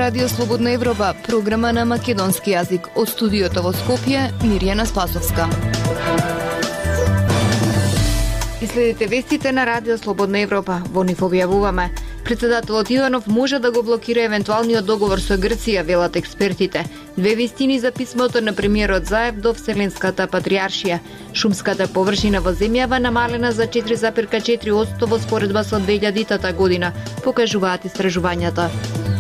Радио Слободна Европа, програма на македонски јазик. Од студиото во Скопје, Мирјана Спасовска. И следите вестите на Радио Слободна Европа. Во нив објавуваме: председателот Иванов може да го блокира евентуалниот договор со Грција, велат експертите. Две вистини за писмото на премиерот Заев до Вселенската патриаршија. Шумската површина во земјава намалена за 4,4% во споредба со 2000 година, покажуваат истражувањата.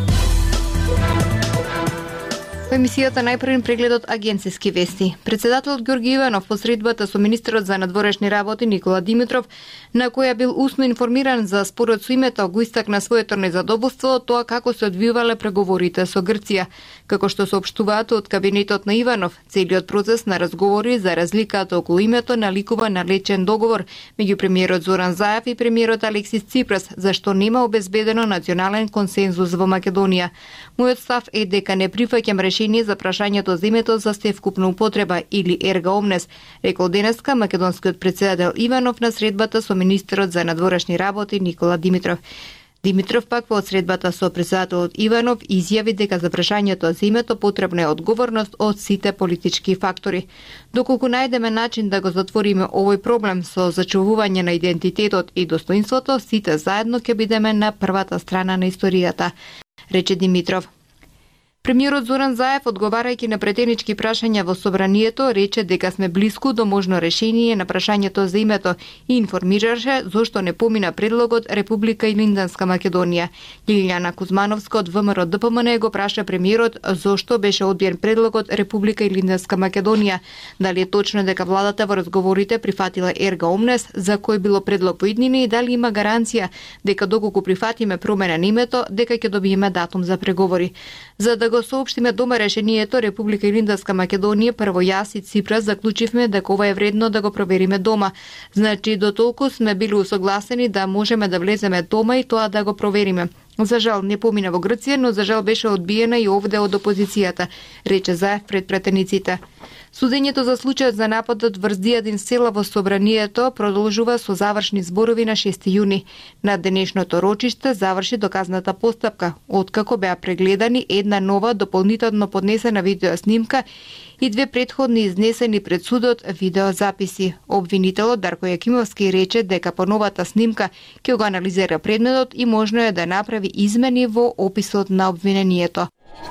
Во емисијата најпрвен прегледот агенциски вести. Председателот Ѓорги Иванов по средбата со министерот за надворешни работи Никола Димитров, на која бил усно информиран за спорот со името, го истакна своето незадоволство од тоа како се одвивале преговорите со Грција. Како што соопштуваат од кабинетот на Иванов, целиот процес на разговори за разликата околу името наликува на лечен договор меѓу премиерот Зоран Заев и премиерот Алексис Ципрас, зашто нема обезбедено национален консензус во Македонија. Мојот став е дека не прифаќам решение за прашањето за името за стевкупна употреба или ерга омнес, рекол денеска македонскиот председател Иванов на средбата со министерот за надворешни работи Никола Димитров. Димитров пак во средбата со председателот Иванов изјави дека за прашањето за името потребна е одговорност од сите политички фактори. Доколку најдеме начин да го затвориме овој проблем со зачувување на идентитетот и достоинството, сите заедно ќе бидеме на првата страна на историјата, рече Димитров. Премиерот Зоран Заев, одговарајќи на претенички прашања во собранието, рече дека сме блиску до можно решение на прашањето за името и информираше зошто не помина предлогот Република Илинданска Македонија. Лилјана Кузмановска од ВМРО ДПМН го праша премиерот зошто беше одбиен предлогот Република Илинданска Македонија. Дали е точно дека владата во разговорите прифатила ерга омнес, за кој било предлог по иднина, и дали има гаранција дека доколку прифатиме промена на името, дека ќе добиеме датум за преговори. За да го соопштиме дома решението, Република Илинданска Македонија, прво јас и Ципрас заклучивме дека ова е вредно да го провериме дома. Значи, до толку сме били усогласени да можеме да влеземе дома и тоа да го провериме. За жал не помина во Грција, но за жал беше одбиена и овде од опозицијата, рече Заев пред претениците. Судењето за случајот за нападот врз Дијадин села во собранието продолжува со завршни зборови на 6 јуни. На денешното рочиште заврши доказната постапка, откако беа прегледани една нова дополнително поднесена видеоснимка и две претходни изнесени пред судот видеозаписи. Обвинителот Дарко Јакимовски рече дека по новата снимка ќе го анализира предметот и можно е да направи измени во описот на обвинението.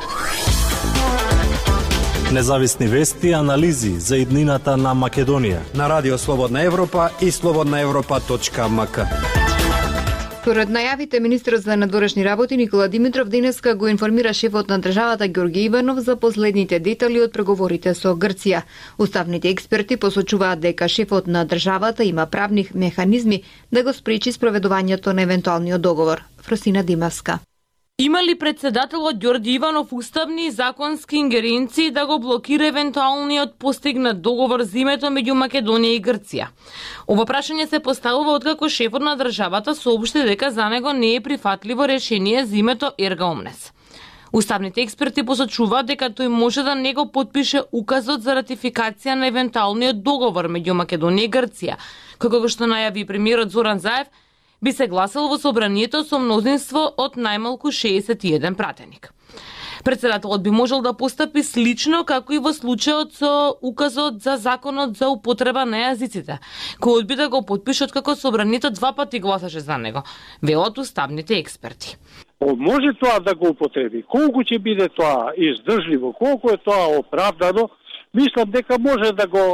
Независни вести и анализи за иднината на Македонија на Радио Слободна Европа и slobodnaevropa.mk. Според најавите, министерот за надворешни работи Никола Димитров денеска го информира шефот на државата Ѓорги Иванов за последните детали од преговорите со Грција. Уставните експерти посочуваат дека шефот на државата има правни механизми да го спречи спроведувањето на евентуалниот договор. Фросина Димаска. Има ли председателот Ѓорги Иванов уставни и законски ингеренции да го блокира евентуалниот постигнат договор за името меѓу Македонија и Грција? Ова прашање се поставува откако шефот на државата соопшти дека за него не е прифатливо решение за името ерга омнес. Уставните експерти посочуваат дека тој може да не го потпише указот за ратификација на евентуалниот договор меѓу Македонија и Грција, како што најави премиерот Зоран Заев, би се гласал во собранието со мнозинство од најмалку 61 пратеник. Председателот би можел да постапи слично како и во случајот со указот за законот за употреба на јазиците, кој одби да го потпише откако собранието два пати гласаше за него, велат уставните експерти. Може тоа да го употреби. Колку ќе биде тоа издржливо, колку е тоа оправдано, мислам дека може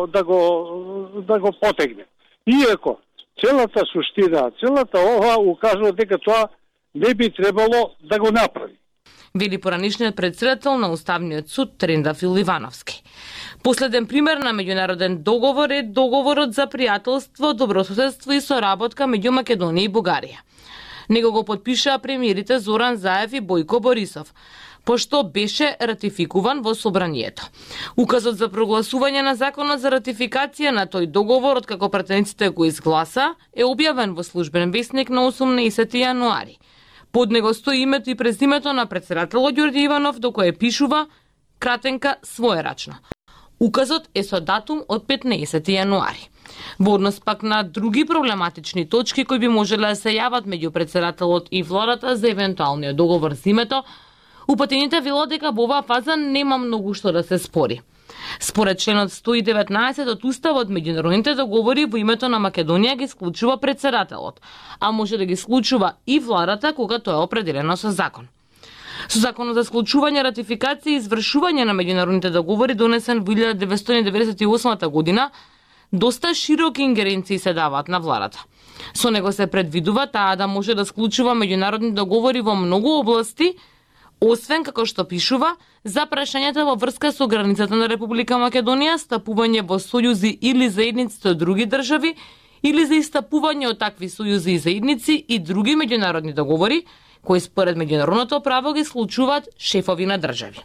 да го потегне. Иако целата суштина, целата ова укажува дека тоа не би требало да го направи. Вели поранишниот председател на Уставниот суд Трендафил Ивановски. Последен пример на меѓународен договор е договорот за пријателство, добрососедство и соработка меѓу Македонија и Бугарија. Него го потпишаа премиерите Зоран Заев и Бојко Борисов, пошто беше ратификуван во собранието. Указот за прогласување на законот за ратификација на тој договор, откако пратениците го изгласа, е објавен во службен весник на 18 јануари. Под него стои името и презимето на председателот Ѓорги Иванов, до кое пишува кратенка своерачно. Указот е со датум од 15 јануари. Во однос пак на други проблематични точки кои би можеле да се јават меѓу председателот и владата за евентуалниот договор за името, Упатените велат дека во оваа фаза нема многу што да се спори. Според членот 119 од Уставот, меѓународните договори во името на Македонија ги склучува председателот, а може да ги склучува и владата кога тоа е определено со закон. Со законот за склучување, ратификација и извршување на меѓународните договори донесен во 1998 година, доста широки ингеренции се даваат на владата. Со него се предвидува таа да може да склучува меѓународни договори во многу области, освен, како што пишува, за прашањата во врска со границата на Република Македонија, стапување во сојузи или заедници со други држави, или за истапување од такви сојузи и заедници и други меѓународни договори, кои според меѓународното право ги склучуваат шефови на држави.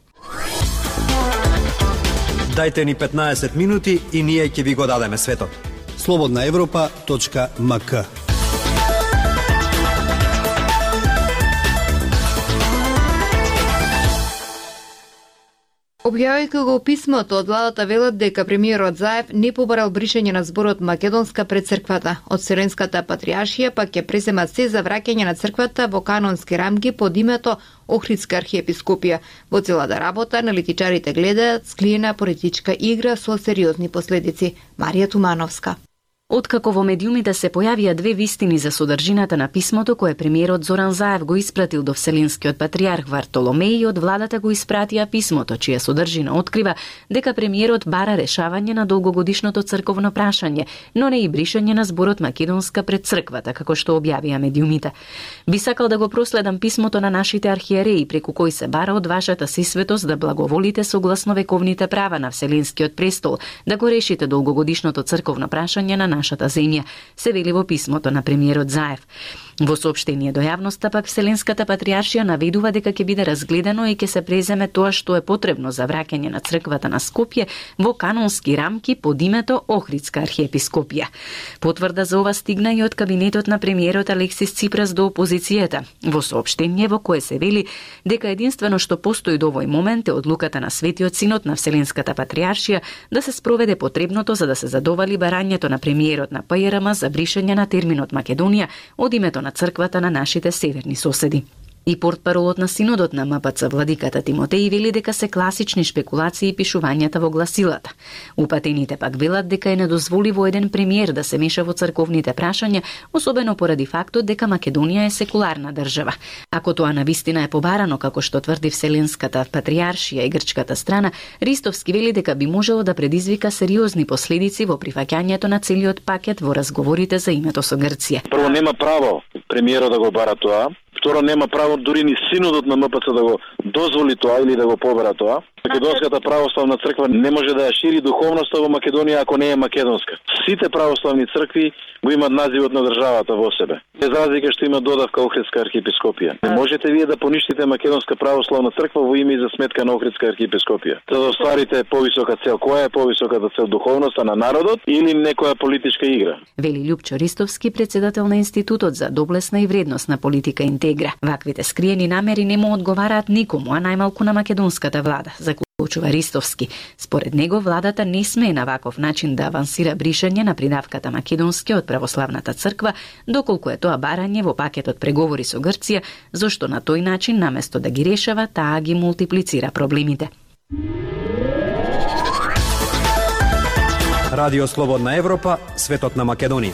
Дајте ни 15 минути и ние ќе ви го дадеме светот. slobodnaevropa.mk. Објавајќи го писмото од владата велат дека премиерот Заев не побарал бришење на зборот македонска пред црквата. Од Вселенската патриаршија пак ќе преземат се за враќање на црквата во канонски рамки под името Охридска архиепископија. Во целата работа аналитичарите гледаат склиена политичка игра со сериозни последици. Марија Тумановска. Откако во медиумите се појавија две вистини за содржината на писмото кое премиерот Зоран Заев го испратил до Вселенскиот патриарх Вартоломеј, од владата го испратија писмото, чија содржина открива дека премиерот бара решавање на долгогодишното црковно прашање, но не и бришање на зборот македонска пред црквата, како што објавија медиумите. Би сакал да го проследам писмото на нашите архиереи, преку кој се бара од вашата сесветост да благоволите согласно вековните права на Вселенскиот престол, да го решите долгогодишното црковно прашање на нашата земја, се вели во писмото на премиерот Заев. Во соопштение до јавноста пак Вселенската патриаршија наведува дека ќе биде разгледано и ќе се преземе тоа што е потребно за враќање на црквата на Скопје во канонски рамки под името Охридска архиепископија. Потврда за ова стигна и од кабинетот на премиерот Алексис Ципрас до опозицијата, во соопштение во кое се вели дека единствено што постои до овој момент е одлуката на Светиот Синод на Вселенската патриаршија да се спроведе потребното за да се задоволи барањето на премиерот на ПЈРМ за бришање на терминот Македонија од името на црквата на нашите северни соседи. И портпаролот на Синодот на МПЦ владиката Тимотеј вели дека се класични шпекулации пишувањата во гласилата. Упатените пак велат дека е недозволиво еден премиер да се меша во црковните прашања, особено поради фактот дека Македонија е секуларна држава. Ако тоа навистина е побарано, како што тврди Вселенската патриаршија и грчката страна, Ристовски вели дека би можело да предизвика сериозни последици во прифаќањето на целиот пакет во разговорите за името со Грција. Прво, нема право премиерот да го бара тоа. Второ, нема право дури ни синодот на МПЦ да го дозволи тоа или да го побара тоа. Македонската православна црква не може да ја шири духовноста во Македонија ако не е македонска. Сите православни цркви го имаат називот на државата во себе. Без разлика што има додавка Охридска архиепископија. Не можете вие да поништите Македонска православна црква во име и за сметка на Охридска архиепископија. За да остварите повисока цел. Која е повисоката цел? Духовноста на народот или некоја политичка игра? Вели Љупчо Ристовски, председател на Институтот за доблесна и вредносна политика Интегра. Ваквите скриени намери не му одговараат никому, а најмалку на македонската влада, заклучува Ристовски. Според него, владата не смее на ваков начин да авансира бришање на придавката македонски од православната црква, доколку е тоа барање во пакетот преговори со Грција, зашто на тој начин, наместо да ги решава, таа ги мултиплицира проблемите. Радио Слободна Европа, светот на Македонија.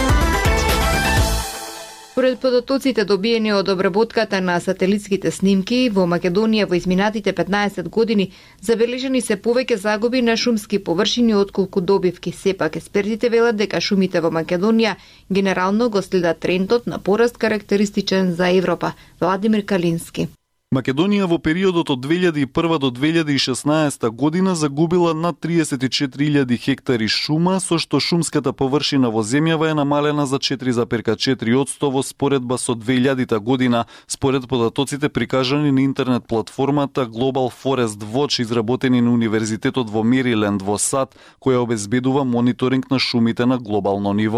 Според податоците добиени од обработката на сателитските снимки, во Македонија во изминатите 15 години забележени се повеќе загуби на шумски површини отколку добивки. Сепак експертите велат дека шумите во Македонија генерално го следат трендот на пораст карактеристичен за Европа. Владимир Калински. Македонија во периодот од 2001 до 2016 година загубила над 34.000 хектари шума, со што шумската површина во земјава е намалена за 4,4% во споредба со 2000 година, според податоците прикажани на интернет платформата Global Forest Watch, изработени на Универзитетот во Мериленд во САД, која обезбедува мониторинг на шумите на глобално ниво.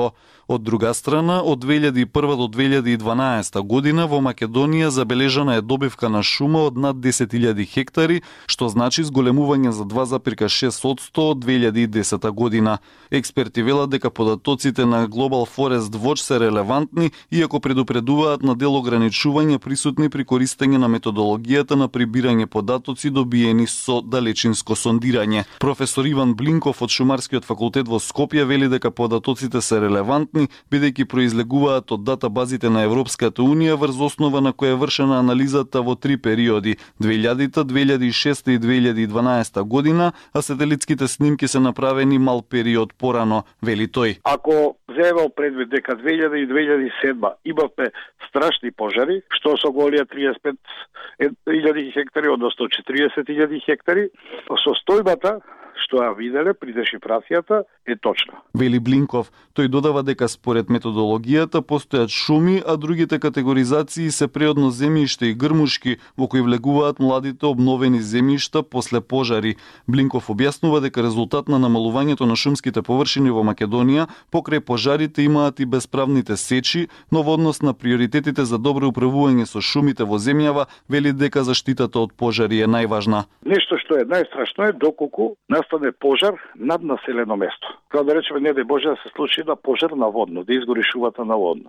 Од друга страна, од 2001 до 2012 година во Македонија забележана е добивка на шума од над 10.000 хектари, што значи зголемување за 2,6% од 2010 година. Експерти велат дека податоците на Global Forest Watch се релевантни, иако предупредуваат на дел ограничување присутни при користење на методологијата на прибирање податоци добиени со далечинско сондирање. Професор Иван Блинков од Шумарскиот факултет во Скопје вели дека податоците се релевантни, бидејќи произлегуваат од датабазите на Европската Унија врз основа на која е вршена анализата во 3 периоди: 2000, 2006 и 2012 година, а сателитските снимки се направени мал период порано, вели тој. Ако земеме предвид дека 2000 и 2007 имавме страшни пожари, што со голија 35.000 хектари, односно 40.000 хектари, состојбата што ја виделе при дешифрацијата е точна. Вели Блинков, тој додава дека според методологијата постојат шуми, а другите категоризации се преодно земјиште и грмушки, во кои влегуваат младите обновени земјишта после пожари. Блинков објаснува дека резултат на намалувањето на шумските површини во Македонија покрај пожарите имаат и bespravните сечи, но во однос на приоритетите за добро управување со шумите во земјава, вели дека заштитата од пожари е најважна. Нешто што е најстрашно е доколку настане пожар над населено место. Како да речеме, не дај Боже да се случи да пожар наводно, да изгори шумата наводно.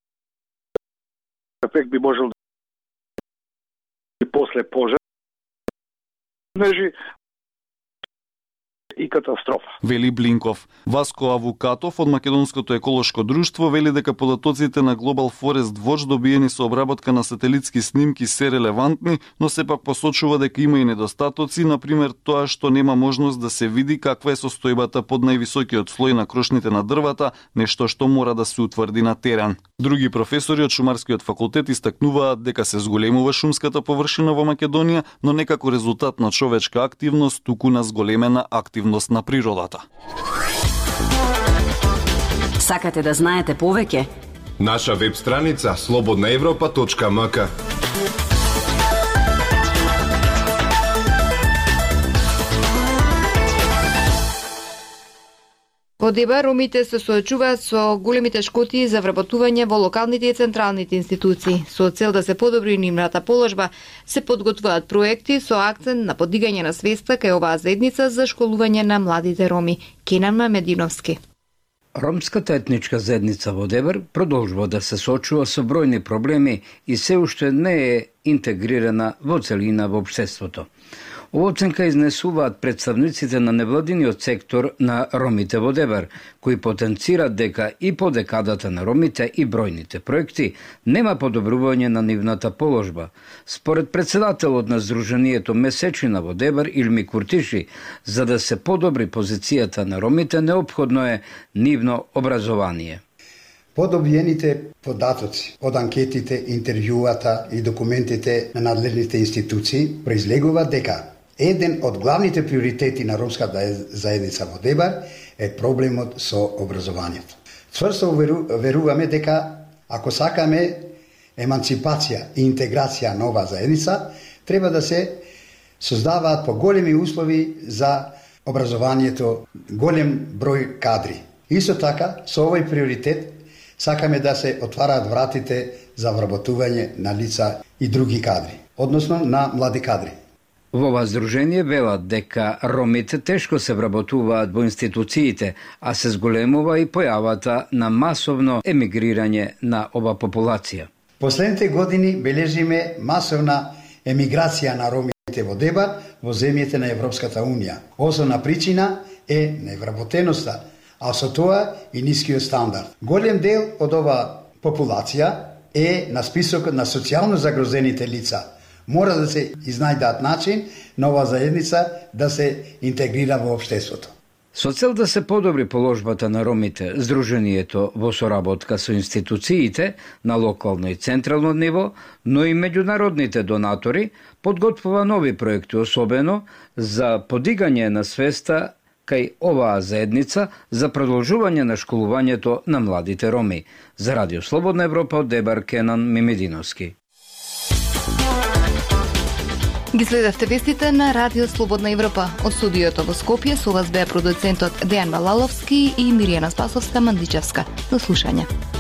Ефект би можел и после пожар и катастрофа. Вели Блинков. Васко Авукатов од Македонското еколошко друштво вели дека податоците на Global Forest Watch добиени со обработка на сателитски снимки се релевантни, но сепак посочува дека има и недостатоци, например тоа што нема можност да се види каква е состојбата под највисокиот слој на крошните на дрвата, нешто што мора да се утврди на терен. Други професори од Шумарскиот факултет истакнуваат дека се зголемува шумската површина во Македонија, но не како резултат на човечка активност, туку на зголемена активност на природата. Сакате да знаете повеќе? Наша веб страница slobodnaevropa.mk. Во Деба ромите се соочуваат со големи тешкоти за вработување во локалните и централните институции. Со цел да се подобри нивната положба, се подготвуваат проекти со акцент на подигање на свеста кај оваа заедница за школување на младите роми. Кенан Мамединовски. Ромската етничка заедница во Дебар продолжува да се соочува со бројни проблеми и се уште не е интегрирана во целина во општеството. Ова оценка изнесуваат представниците на невладиниот сектор на ромите во Дебар, кои потенцираат дека и по декадата на ромите и бројните проекти нема подобрување на нивната положба. Според председателот на Сдруженијето Месечина во Дебар Илми Куртиши, за да се подобри позицијата на ромите, неопходно е нивно образование. Подобјените податоци од анкетите, интервјуата и документите на надлежните институции произлегува дека еден од главните приоритети на ромската заедница во Дебар е проблемот со образованието. Цврсто веруваме дека ако сакаме еманципација и интеграција на оваа заедница, треба да се создаваат поголеми услови за образованието, голем број кадри. Исто така, со овој приоритет сакаме да се отвараат вратите за вработување на лица и други кадри, односно на млади кадри. Во ова здружение велат дека ромите тешко се вработуваат во институциите, а се зголемува и појавата на масовно емигрирање на ова популација. Последните години бележиме масовна емиграција на ромите во Дебар во земјите на Европската Унија. Основна причина е невработеноста, а со тоа и нискиот стандард. Голем дел од ова популација е на списокот на социјално загрозените лица. Мора да се изнајдат начин на оваа заедница да се интегрира во општеството. Со цел да се подобри положбата на ромите, Сдруженијето во соработка со институциите на локално и централно ниво, но и меѓународните донатори, подготвува нови проекти, особено за подигање на свеста кај оваа заедница за продолжување на школувањето на младите роми. За Радио Слободна Европа од Дебар, Кенан Мемединовски. Ги следевте вестите на Радио Слободна Европа. Од студиото во Скопје со вас беа продуцентот Дејан Балаловски и Миријана Спасовска-Мандичевска. До слушање.